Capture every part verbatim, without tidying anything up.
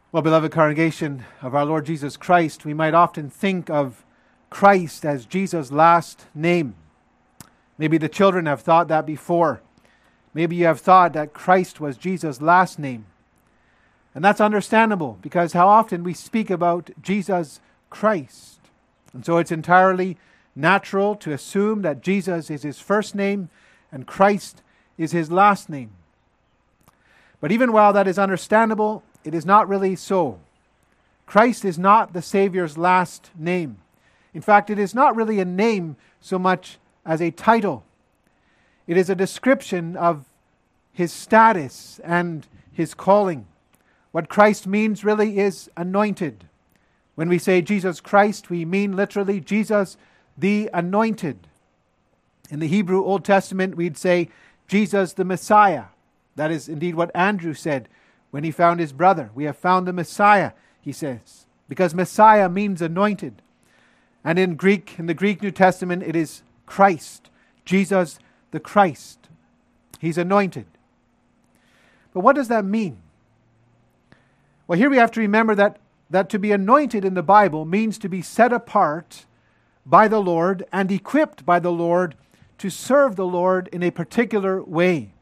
Well, beloved congregation of our Lord Jesus Christ, we might often think of Christ as Jesus' last name. Maybe the children have thought that before. Maybe you have thought that Christ was Jesus' last name. And that's understandable, because how often we speak about Jesus Christ. And so it's entirely natural to assume that Jesus is his first name and Christ is his last name. But even while that is understandable, it is not really so. Christ is not the Savior's last name. In fact, it is not really a name so much as a title. It is a description of his status and his calling. What Christ means really is anointed. When we say Jesus Christ, we mean literally Jesus the anointed. In the Hebrew Old Testament, we'd say Jesus the Messiah. That is indeed what Andrew said when he found his brother. We have found the Messiah, he says, because Messiah means anointed. And in Greek, in the Greek New Testament, it is Christ, Jesus the Christ. He's anointed. But what does that mean? Well, here we have to remember that, that to be anointed in the Bible means to be set apart by the Lord and equipped by the Lord to serve the Lord in a particular way.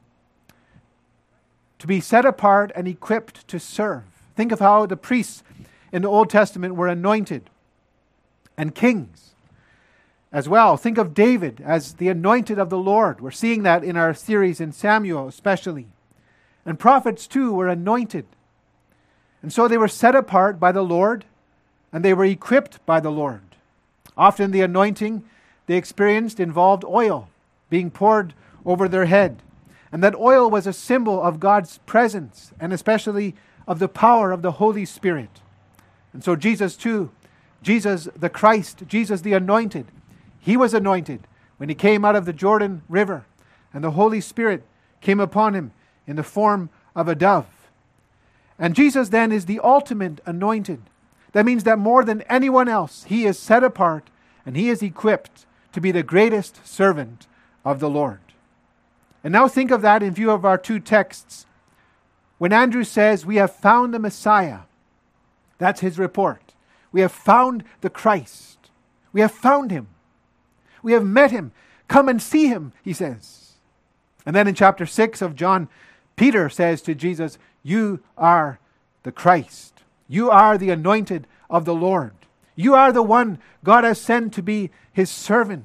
To be set apart and equipped to serve. Think of how the priests in the Old Testament were anointed, and kings as well. Think of David as the anointed of the Lord. We're seeing that in our series in Samuel especially. And prophets too were anointed. And so they were set apart by the Lord, and they were equipped by the Lord. Often the anointing they experienced involved oil being poured over their head. And that oil was a symbol of God's presence, and especially of the power of the Holy Spirit. And so Jesus too, Jesus the Christ, Jesus the anointed, he was anointed when he came out of the Jordan River, and the Holy Spirit came upon him in the form of a dove. And Jesus then is the ultimate anointed. That means that more than anyone else, he is set apart and he is equipped to be the greatest servant of the Lord. And now think of that in view of our two texts. When Andrew says, we have found the Messiah, that's his report. We have found the Christ. We have found him. We have met him. Come and see him, he says. And then in chapter six of John, Peter says to Jesus, you are the Christ. You are the anointed of the Lord. You are the one God has sent to be his servant.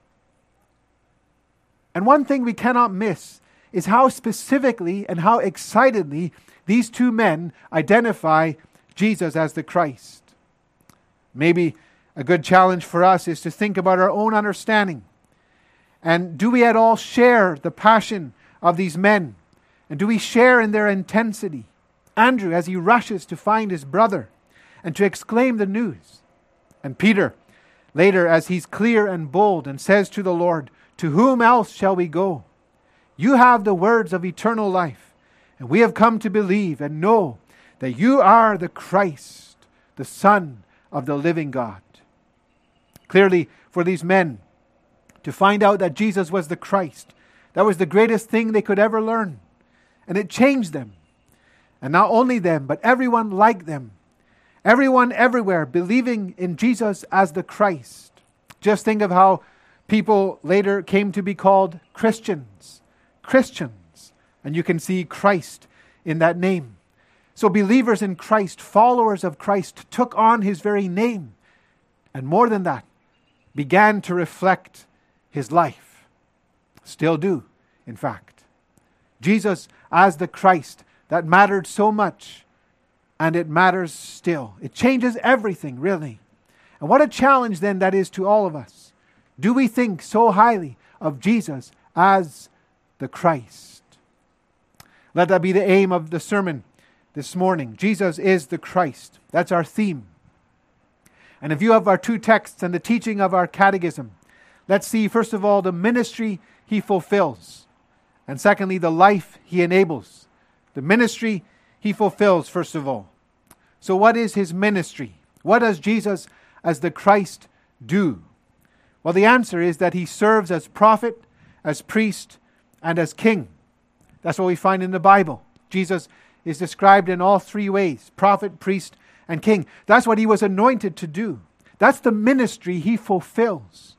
And one thing we cannot miss is how specifically and how excitedly these two men identify Jesus as the Christ. Maybe a good challenge for us is to think about our own understanding. And do we at all share the passion of these men? And do we share in their intensity? Andrew, as he rushes to find his brother and to exclaim the news. And Peter, later, as he's clear and bold and says to the Lord, to whom else shall we go? You have the words of eternal life, and we have come to believe and know that you are the Christ, the Son of the living God. Clearly, for these men, to find out that Jesus was the Christ, that was the greatest thing they could ever learn. And it changed them. And not only them, but everyone like them. Everyone everywhere believing in Jesus as the Christ. Just think of how people later came to be called Christians. Christians. And you can see Christ in that name. So believers in Christ, followers of Christ, took on his very name. And more than that, began to reflect his life. Still do, in fact. Jesus as the Christ, that mattered so much. And it matters still. It changes everything, really. And what a challenge then that is to all of us. Do we think so highly of Jesus as the Christ? Let that be the aim of the sermon this morning. Jesus is the Christ. That's our theme. And in view of our two texts and the teaching of our catechism, let's see first of all the ministry he fulfills. And secondly, the life he enables. The ministry he fulfills, first of all. So what is his ministry? What does Jesus as the Christ do? Well, the answer is that he serves as prophet, as priest, and as king. That's what we find in the Bible. Jesus is described in all three ways: prophet, priest, and king. That's what he was anointed to do. That's the ministry he fulfills.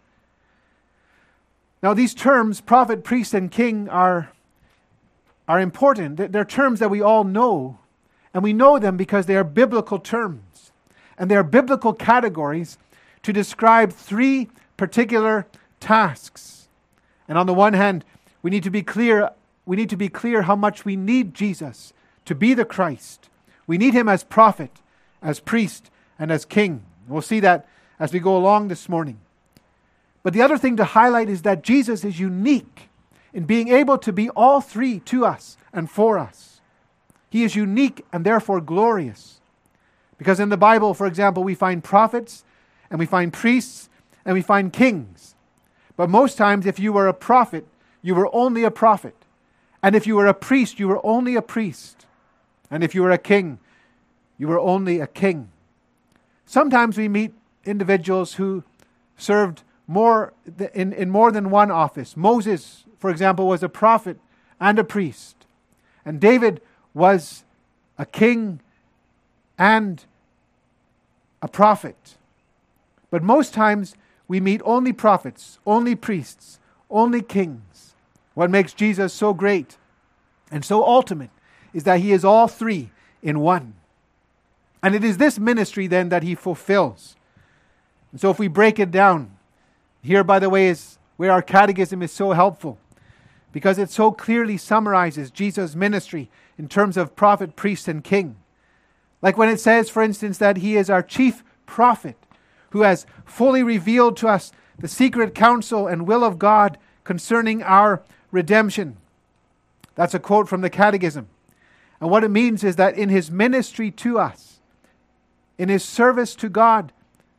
Now, these terms, prophet, priest, and king, are, are important. They're terms that we all know, and we know them because they are biblical terms. And they are biblical categories to describe three particular tasks. And on the one hand, we need to be clear, we need to be clear how much we need Jesus to be the Christ. We need him as prophet, as priest, and as king. We'll see that as we go along this morning. But the other thing to highlight is that Jesus is unique in being able to be all three to us and for us. He is unique and therefore glorious. Because in the Bible, for example, we find prophets, and we find priests, and we find kings. But most times, if you were a prophet, you were only a prophet. And if you were a priest, you were only a priest. And if you were a king, you were only a king. Sometimes we meet individuals who served more in, in more than one office. Moses, for example, was a prophet and a priest. And David was a king and a prophet. But most times we meet only prophets, only priests, only kings. What makes Jesus so great and so ultimate is that he is all three in one. And it is this ministry then that he fulfills. And so if we break it down, here, by the way, is where our catechism is so helpful, because it so clearly summarizes Jesus' ministry in terms of prophet, priest, and king. Like when it says, for instance, that he is our chief prophet, who has fully revealed to us the secret counsel and will of God concerning our redemption. That's a quote from the Catechism. And what it means is that in his ministry to us, in his service to God,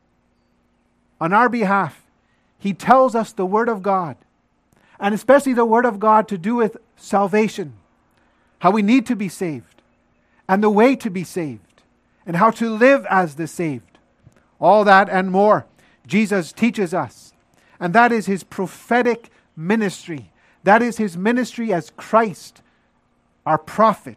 on our behalf, he tells us the Word of God, and especially the Word of God to do with salvation, how we need to be saved, and the way to be saved, and how to live as the saved. All that and more Jesus teaches us. And that is his prophetic ministry. That is his ministry as Christ, our prophet.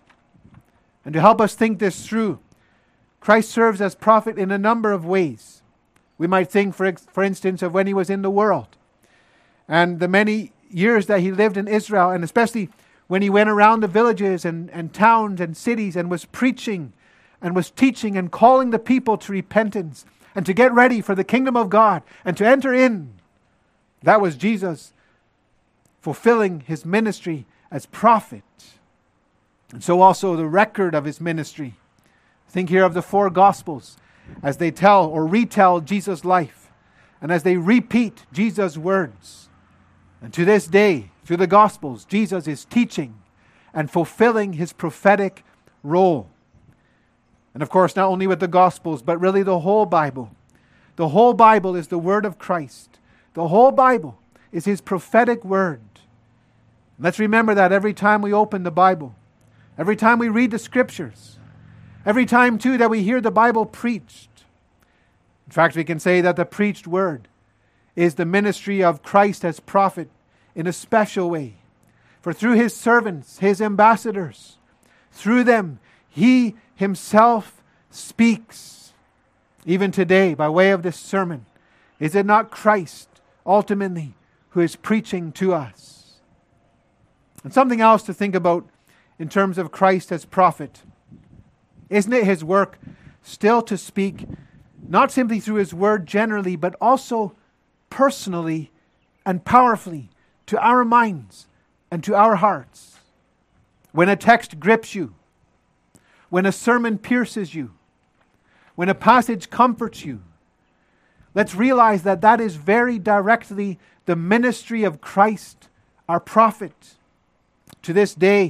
And to help us think this through, Christ serves as prophet in a number of ways. We might think, for, for instance, of when he was in the world and the many years that he lived in Israel, and especially when he went around the villages and, and towns and cities and was preaching and was teaching and calling the people to repentance and to get ready for the kingdom of God and to enter in. That was Jesus fulfilling his ministry as prophet. And so also the record of his ministry. Think here of the four Gospels as they tell or retell Jesus' life and as they repeat Jesus' words. And to this day, through the Gospels, Jesus is teaching and fulfilling his prophetic role. And of course, not only with the Gospels, but really the whole Bible. The whole Bible is the word of Christ. The whole Bible is his prophetic word. Let's remember that every time we open the Bible, every time we read the Scriptures, every time too that we hear the Bible preached. In fact, we can say that the preached word is the ministry of Christ as prophet in a special way. For through his servants, his ambassadors, through them, he himself speaks. Even today, by way of this sermon, is it not Christ ultimately who is preaching to us? And something else to think about in terms of Christ as prophet. Isn't it his work still to speak, not simply through his word generally, but also personally and powerfully to our minds and to our hearts? When a text grips you, when a sermon pierces you, when a passage comforts you, let's realize that that is very directly the ministry of Christ, our prophet. To this day,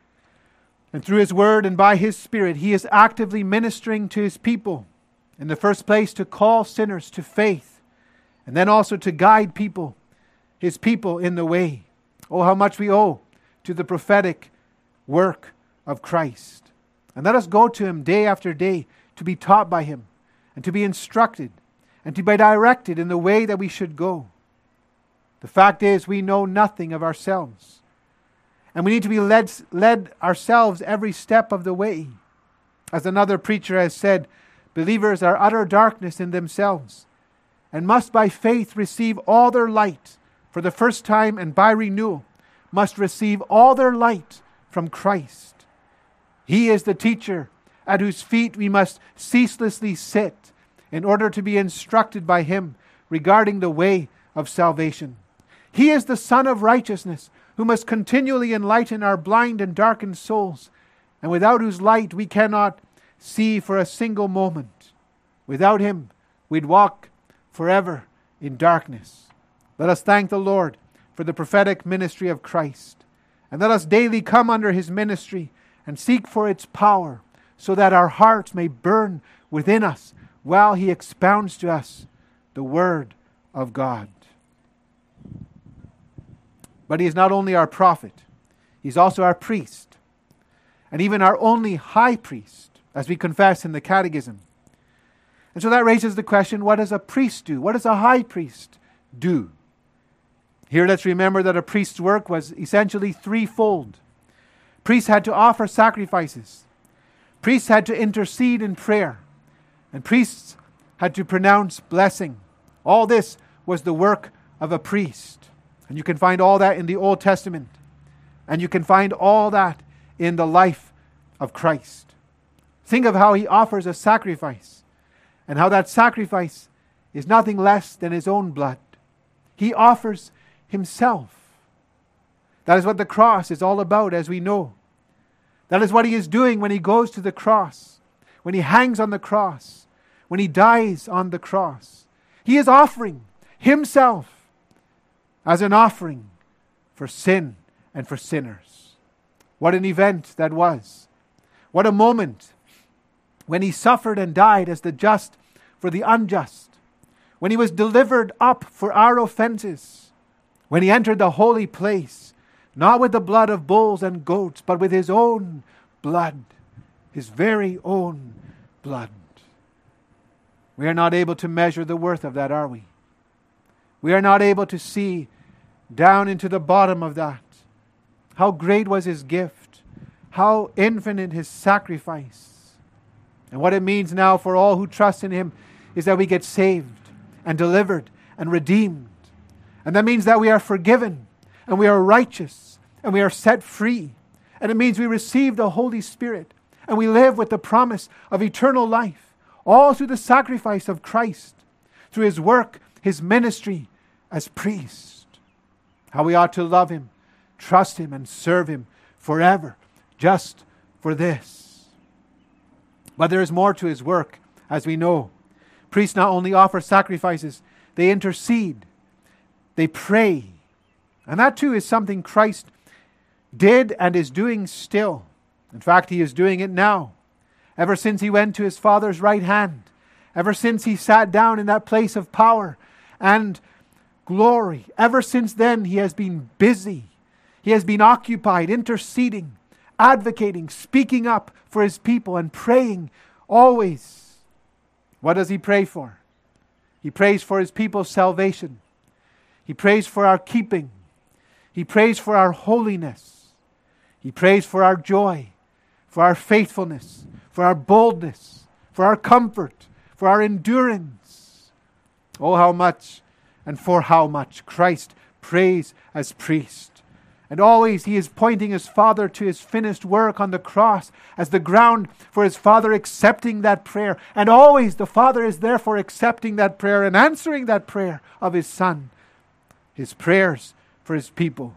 and through his word and by his Spirit, he is actively ministering to his people. In the first place, to call sinners to faith, and then also to guide people, his people, in the way. Oh, how much we owe to the prophetic work of Christ. And let us go to him day after day to be taught by him and to be instructed and to be directed in the way that we should go. The fact is, we know nothing of ourselves. And we need to be led, led ourselves every step of the way. As another preacher has said, believers are utter darkness in themselves and must by faith receive all their light for the first time, and by renewal must receive all their light from Christ. He is the teacher at whose feet we must ceaselessly sit in order to be instructed by Him regarding the way of salvation. He is the Son of righteousness who must continually enlighten our blind and darkened souls, and without whose light we cannot see for a single moment. Without Him, we'd walk forever in darkness. Let us thank the Lord for the prophetic ministry of Christ, and let us daily come under His ministry and seek for its power, so that our hearts may burn within us while He expounds to us the Word of God. But He is not only our prophet, He's also our priest, and even our only high priest, as we confess in the Catechism. And so that raises the question, what does a priest do? What does a high priest do? Here let's remember that a priest's work was essentially threefold. Priests had to offer sacrifices. Priests had to intercede in prayer. And priests had to pronounce blessing. All this was the work of a priest. And you can find all that in the Old Testament. And you can find all that in the life of Christ. Think of how He offers a sacrifice, and how that sacrifice is nothing less than His own blood. He offers Himself. That is what the cross is all about, as we know. That is what He is doing when He goes to the cross, when He hangs on the cross, when He dies on the cross. He is offering Himself as an offering for sin and for sinners. What an event that was. What a moment when He suffered and died as the just for the unjust. When He was delivered up for our offenses. When He entered the holy place, not with the blood of bulls and goats, but with His own blood, His very own blood. We are not able to measure the worth of that, are we? We are not able to see down into the bottom of that. How great was His gift. How infinite His sacrifice. And what it means now for all who trust in Him is that we get saved and delivered and redeemed. And that means that we are forgiven and we are righteous and we are set free. And it means we receive the Holy Spirit and we live with the promise of eternal life, all through the sacrifice of Christ, through His work, His ministry as priest. How we ought to love Him, trust Him, and serve Him forever, just for this. But there is more to His work, as we know. Priests not only offer sacrifices, they intercede, they pray. And that too is something Christ did and is doing still. In fact, He is doing it now. Ever since He went to His Father's right hand, ever since He sat down in that place of power and glory, ever since then He has been busy. He has been occupied, interceding, advocating, speaking up for His people and praying always. What does He pray for? He prays for His people's salvation. He prays for our keeping. He prays for our holiness. He prays for our joy, for our faithfulness, for our boldness, for our comfort, for our endurance. Oh, how much and for how much Christ prays as priest. And always He is pointing His Father to His finished work on the cross as the ground for His Father accepting that prayer. And always the Father is therefore accepting that prayer and answering that prayer of His Son. His prayers for His people.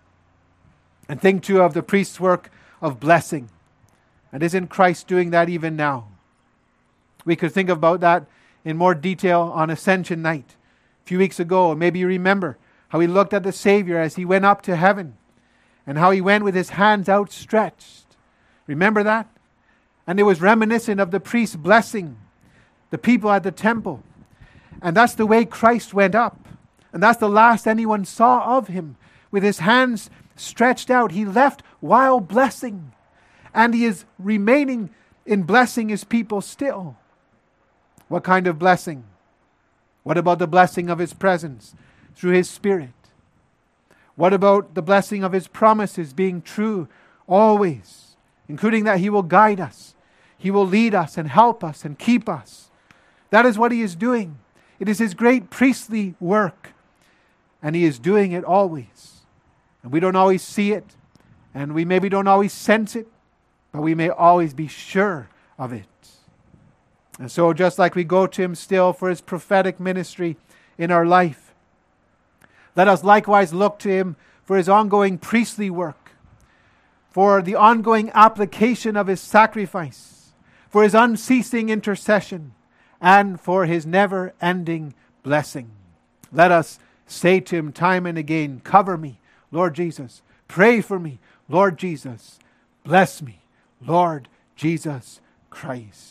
And think too of the priest's work of blessing. And isn't Christ doing that even now? We could think about that in more detail on Ascension Night a few weeks ago. Maybe you remember how He looked at the Savior as He went up to heaven and how He went with His hands outstretched. Remember that? And it was reminiscent of the priest blessing the people at the temple. And that's the way Christ went up. And that's the last anyone saw of Him. With His hands stretched out, He left while blessing. And He is remaining in blessing His people still. What kind of blessing? What about the blessing of His presence through His Spirit? What about the blessing of His promises being true always, including that He will guide us, He will lead us and help us and keep us? That is what He is doing. It is His great priestly work, and He is doing it always. And we don't always see it, and we maybe don't always sense it, but we may always be sure of it. And so just like we go to Him still for His prophetic ministry in our life, let us likewise look to Him for His ongoing priestly work, for the ongoing application of His sacrifice, for His unceasing intercession, and for His never-ending blessing. Let us say to Him time and again, cover me, Lord Jesus. Pray for me, Lord Jesus. Bless me, Lord Jesus Christ.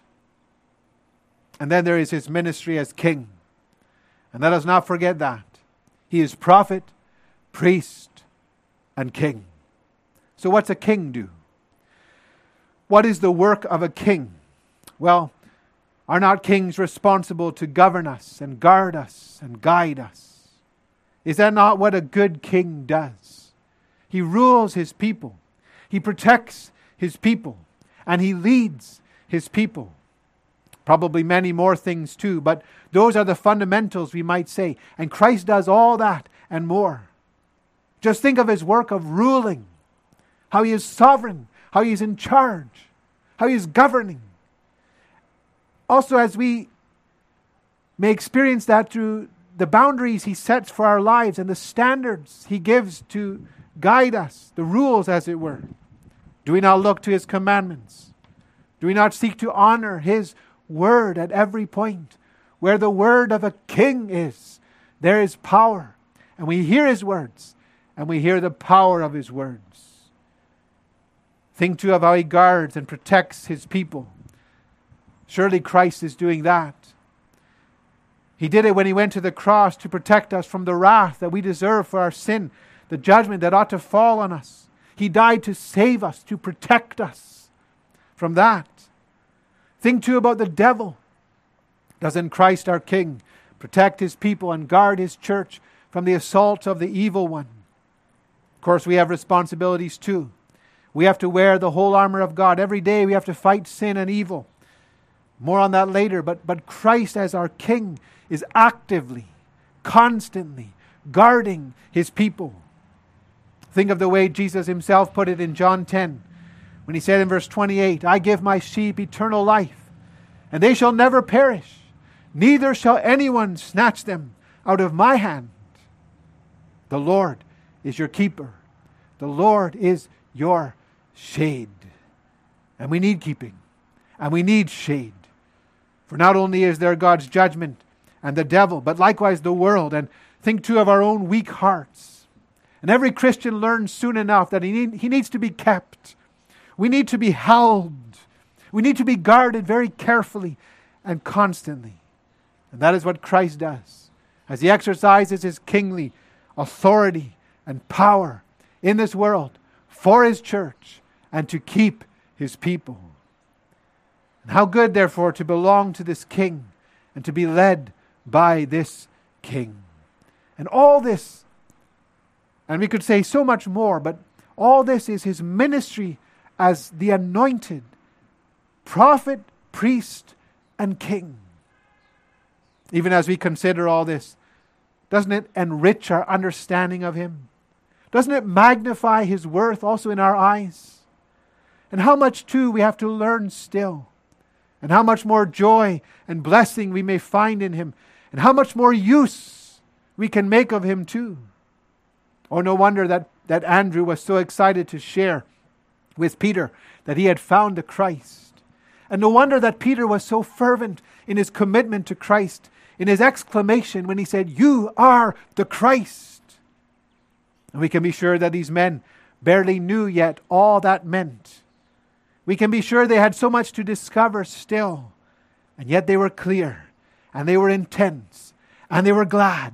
And then there is His ministry as King. And let us not forget that. He is prophet, priest, and king. So what's a king do? What is the work of a king? Well, are not kings responsible to govern us and guard us and guide us? Is that not what a good king does? He rules his people. He protects his people. And he leads his people. Probably many more things too, but those are the fundamentals, we might say. And Christ does all that and more. Just think of His work of ruling, how He is sovereign, how He is in charge, how He is governing. Also, as we may experience that through the boundaries He sets for our lives and the standards He gives to guide us, the rules as it were. Do we not look to His commandments? Do we not seek to honor His word at every point? Where the word of a king is, there is power. And we hear His words, and we hear the power of His words. Think too of how He guards and protects His people. Surely Christ is doing that. He did it when He went to the cross to protect us from the wrath that we deserve for our sin, the judgment that ought to fall on us. He died to save us, to protect us from that. Think too about the devil. Doesn't Christ our King protect His people and guard His church from the assault of the evil one? Of course, we have responsibilities too. We have to wear the whole armor of God. Every day we have to fight sin and evil. More on that later, but, but Christ as our King is actively, constantly guarding His people. Think of the way Jesus Himself put it in John ten, when He said in verse twenty-eight, I give my sheep eternal life, and they shall never perish, neither shall anyone snatch them out of my hand. The Lord is your keeper. The Lord is your shade. And we need keeping, and we need shade. For not only is there God's judgment and the devil, but likewise the world. And think too of our own weak hearts. And every Christian learns soon enough that he, need, he needs to be kept. We need to be held. We need to be guarded very carefully and constantly. And that is what Christ does, as He exercises His kingly authority and power in this world for His church and to keep His people. And how good, therefore, to belong to this King and to be led by this King. And all this, and we could say so much more, but all this is His ministry as the anointed prophet, priest, and king. Even as we consider all this, doesn't it enrich our understanding of Him? Doesn't it magnify His worth also in our eyes? And how much too we have to learn still. And how much more joy and blessing we may find in Him. And how much more use we can make of Him too. Oh, no wonder that, that Andrew was so excited to share with Peter that he had found the Christ. And no wonder that Peter was so fervent in his commitment to Christ, in his exclamation when he said, you are the Christ. And we can be sure that these men barely knew yet all that meant. We can be sure they had so much to discover still. And yet they were clear, and they were intense, and they were glad.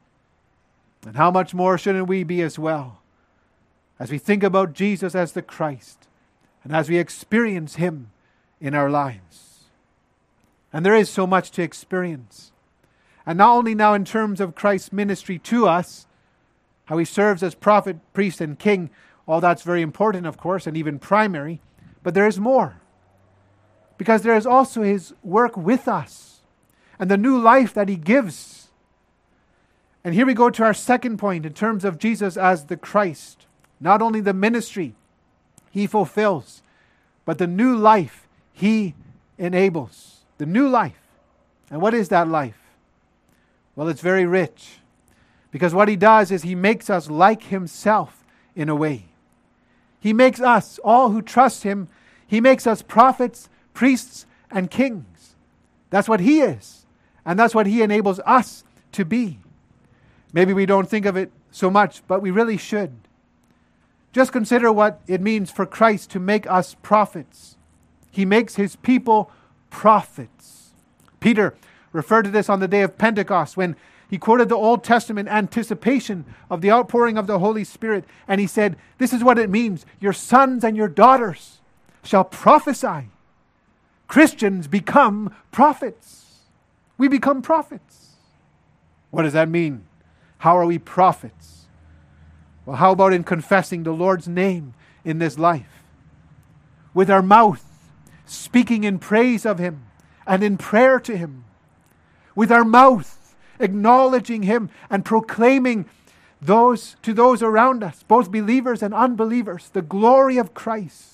And how much more shouldn't we be as well, as we think about Jesus as the Christ, and as we experience Him in our lives. And there is so much to experience. And not only now in terms of Christ's ministry to us, how he serves as prophet, priest, and king. All that's very important, of course, and even primary. But there is more. Because there is also his work with us and the new life that he gives. And here we go to our second point in terms of Jesus as the Christ. Not only the ministry he fulfills, but the new life he enables. The new life. And what is that life? Well, it's very rich. Because what he does is he makes us like himself in a way. He makes us, all who trust him, he makes us prophets, priests, and kings. That's what he is. And that's what he enables us to be. Maybe we don't think of it so much, but we really should. Just consider what it means for Christ to make us prophets. He makes his people prophets. Peter referred to this on the day of Pentecost when he quoted the Old Testament anticipation of the outpouring of the Holy Spirit. And he said, this is what it means. Your sons and your daughters shall prophesy. Christians become prophets. We become prophets. What does that mean? How are we prophets? Well, how about in confessing the Lord's name in this life? With our mouth, speaking in praise of him and in prayer to him. With our mouth, acknowledging him and proclaiming those to those around us, both believers and unbelievers, the glory of Christ.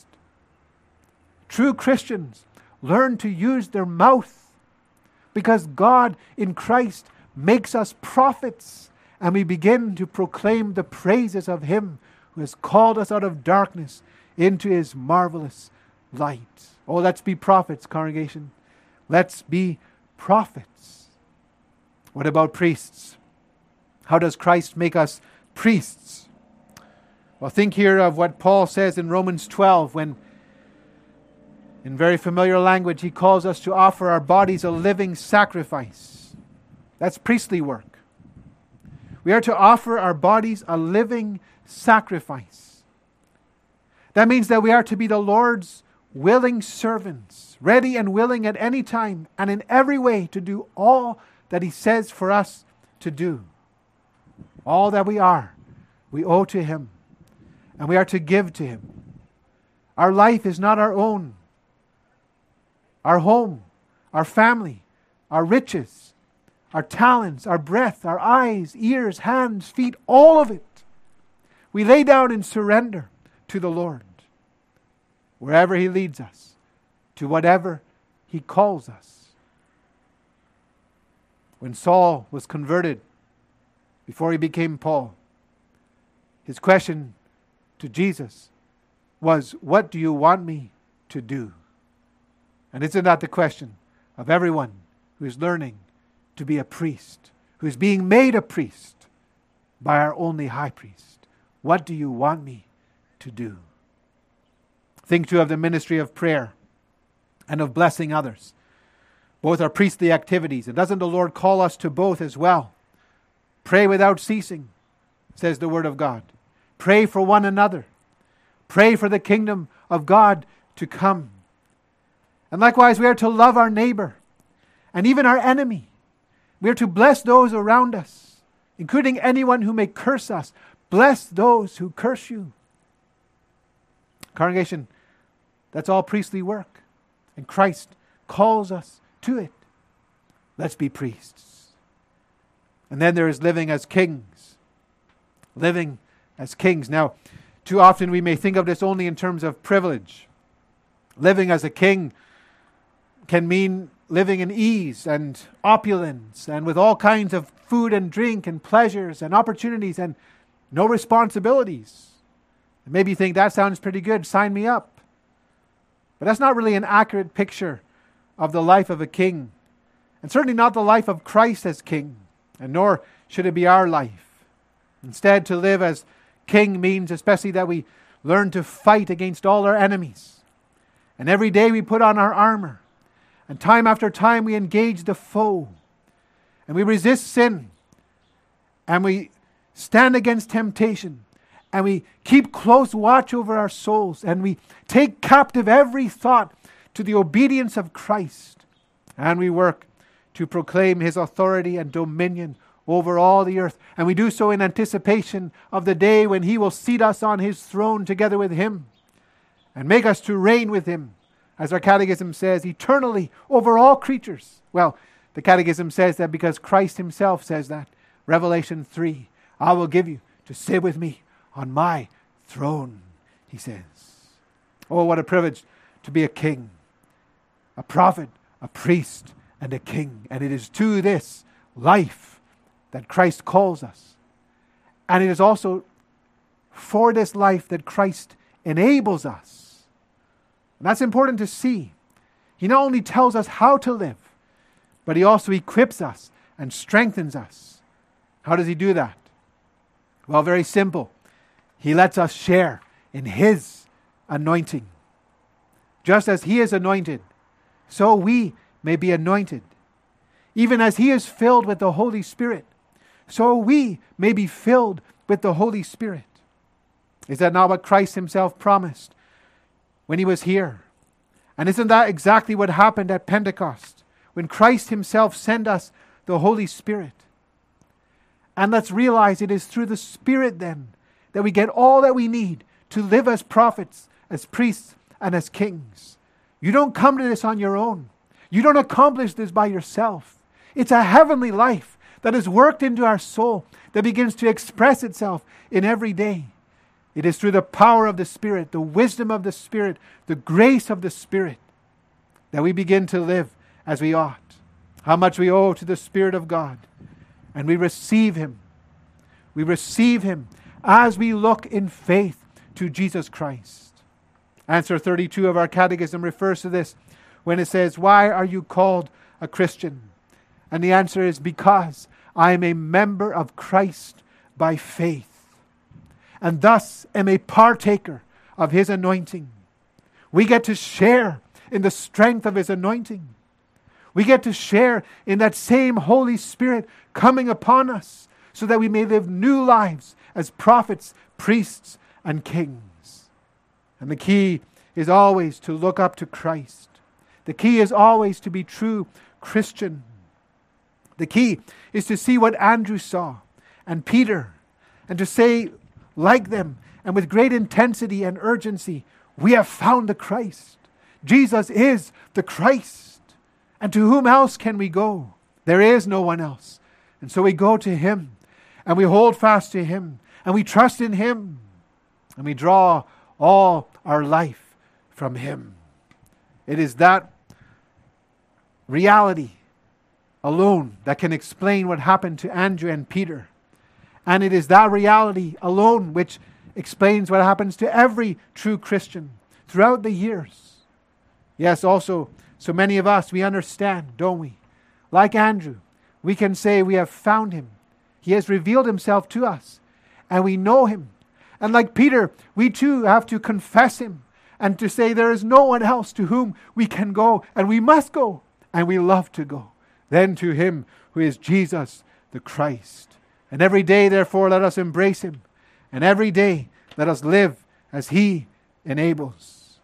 True Christians learn to use their mouth because God in Christ makes us prophets, and we begin to proclaim the praises of him who has called us out of darkness into his marvelous light. Oh, let's be prophets, congregation. Let's be prophets. What about priests? How does Christ make us priests? Well, think here of what Paul says in Romans twelve when, in very familiar language, he calls us to offer our bodies a living sacrifice. That's priestly work. We are to offer our bodies a living sacrifice. That means that we are to be the Lord's willing servants, ready and willing at any time and in every way to do all that he says for us to do. All that we are, we owe to him, and we are to give to him. Our life is not our own. Our home, our family, our riches, our talents, our breath, our eyes, ears, hands, feet, all of it, we lay down in surrender to the Lord. Wherever he leads us, to whatever he calls us. When Saul was converted, before he became Paul, his question to Jesus was, what do you want me to do? And isn't that the question of everyone who is learning to be a priest, who is being made a priest by our only high priest? What do you want me to do? Think too of the ministry of prayer and of blessing others. Both are priestly activities. And doesn't the Lord call us to both as well? Pray without ceasing, says the Word of God. Pray for one another. Pray for the kingdom of God to come. And likewise, we are to love our neighbor and even our enemy. We are to bless those around us, including anyone who may curse us. Bless those who curse you. Congregation, that's all priestly work. And Christ calls us to it. Let's be priests. And then there is living as kings. Living as kings. Now, too often we may think of this only in terms of privilege. Living as a king can mean living in ease and opulence and with all kinds of food and drink and pleasures and opportunities and no responsibilities. And maybe you think that sounds pretty good, sign me up. But that's not really an accurate picture of the life of a king. And certainly not the life of Christ as king. And nor should it be our life. Instead, to live as king means especially that we learn to fight against all our enemies. And every day we put on our armor. And time after time we engage the foe. And we resist sin. And we stand against temptation. And we keep close watch over our souls. And we take captive every thought to the obedience of Christ. And we work to proclaim his authority and dominion over all the earth. And we do so in anticipation of the day when He will seat us on His throne together with Him and make us to reign with Him, as our catechism says, eternally over all creatures. Well, the catechism says that because Christ Himself says that. Revelation three, I will give you to sit with me on my throne, He says. Oh, what a privilege to be a king, a prophet, a priest, and a king. And it is to this life that Christ calls us. And it is also for this life that Christ enables us. And that's important to see. He not only tells us how to live, but He also equips us and strengthens us. How does He do that? Well, very simple. He lets us share in His anointing. Just as He is anointed, so we may be anointed. Even as He is filled with the Holy Spirit, so we may be filled with the Holy Spirit. Is that not what Christ Himself promised when He was here? And isn't that exactly what happened at Pentecost, when Christ Himself sent us the Holy Spirit? And let's realize it is through the Spirit then that we get all that we need to live as prophets, as priests, and as kings. You don't come to this on your own. You don't accomplish this by yourself. It's a heavenly life that is worked into our soul that begins to express itself in every day. It is through the power of the Spirit, the wisdom of the Spirit, the grace of the Spirit that we begin to live as we ought. How much we owe to the Spirit of God. And we receive Him. We receive Him as we look in faith to Jesus Christ. Answer thirty-two of our catechism refers to this when it says, why are you called a Christian? And the answer is, because I am a member of Christ by faith, and thus am a partaker of His anointing. We get to share in the strength of His anointing. We get to share in that same Holy Spirit coming upon us so that we may live new lives as prophets, priests, and kings. And the key is always to look up to Christ. The key is always to be true Christian. The key is to see what Andrew saw and Peter, and to say like them and with great intensity and urgency, we have found the Christ. Jesus is the Christ. And to whom else can we go? There is no one else. And so we go to Him, and we hold fast to Him, and we trust in Him, and we draw all our life from Him. It is that reality alone that can explain what happened to Andrew and Peter. And it is that reality alone which explains what happens to every true Christian throughout the years. Yes, also, so many of us, we understand, don't we? Like Andrew, we can say we have found Him. He has revealed Himself to us, and we know Him. And like Peter, we too have to confess Him and to say there is no one else to whom we can go, and we must go, and we love to go. Then to Him who is Jesus the Christ. And every day, therefore, let us embrace Him. And every day, let us live as He enables.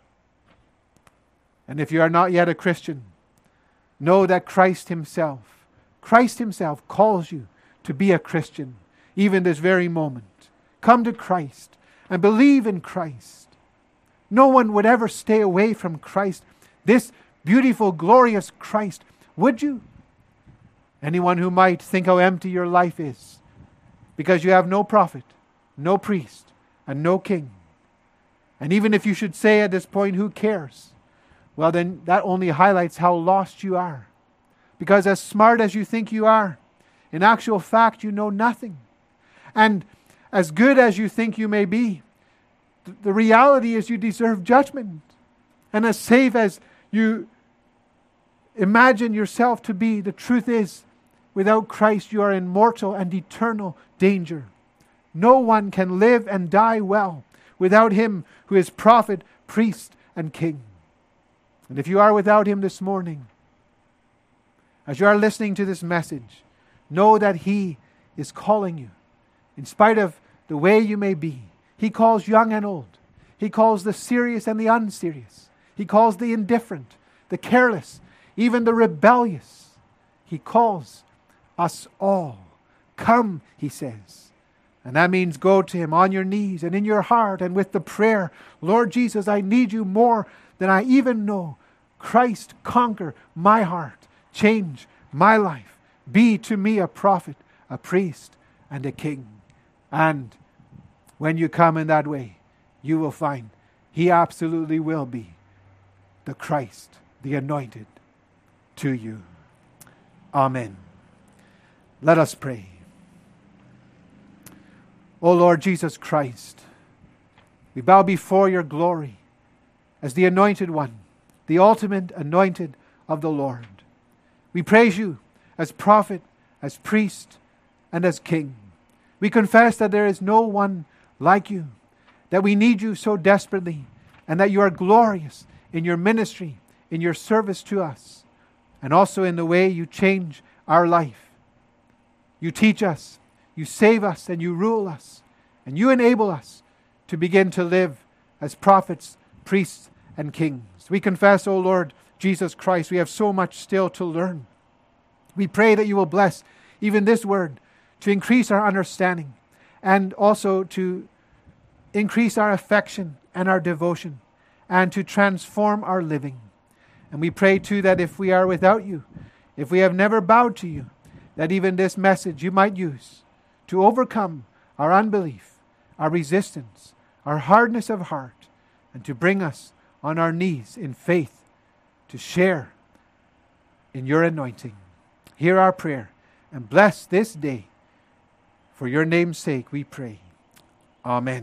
And if you are not yet a Christian, know that Christ Himself, Christ Himself calls you to be a Christian, even this very moment. Come to Christ and believe in Christ. No one would ever stay away from Christ, this beautiful, glorious Christ. Would you? Anyone who might think how empty your life is because you have no prophet, no priest, and no king. And even if you should say at this point, who cares? Well, then that only highlights how lost you are. Because as smart as you think you are, in actual fact, you know nothing. And as good as you think you may be, th- the reality is you deserve judgment. And as safe as you imagine yourself to be, the truth is, without Christ you are in mortal and eternal danger. No one can live and die well without Him who is prophet, priest, and king. And if you are without Him this morning, as you are listening to this message, know that He is calling you. In spite of the way you may be, He calls young and old. He calls the serious and the unserious. He calls the indifferent, the careless, even the rebellious. He calls us all Come, he says. And that means go to him on your knees and in your heart and with the prayer, Lord Jesus, I need you more than I even know. Christ, conquer my heart. Change my life. Be to me a prophet, a priest, and a king. And when you come in that way, you will find he absolutely will be the Christ, the anointed, to you. Amen. Let us pray. O Lord Jesus Christ, we bow before your glory as the anointed one, the ultimate anointed of the Lord. We praise you as prophet, as priest, and as king. We confess that there is no one like you, that we need you so desperately, and that you are glorious in your ministry, in your service to us, and also in the way you change our life. You teach us, you save us, and you rule us, and you enable us to begin to live as prophets, priests, and kings. We confess, O Lord Jesus Christ, we have so much still to learn. We pray that you will bless even this word to increase our understanding and also to increase our affection and our devotion and to transform our living. And we pray too that if we are without you, if we have never bowed to you, that even this message you might use to overcome our unbelief, our resistance, our hardness of heart, and to bring us on our knees in faith to share in your anointing. Hear our prayer and bless this day. For your name's sake we pray. Amen.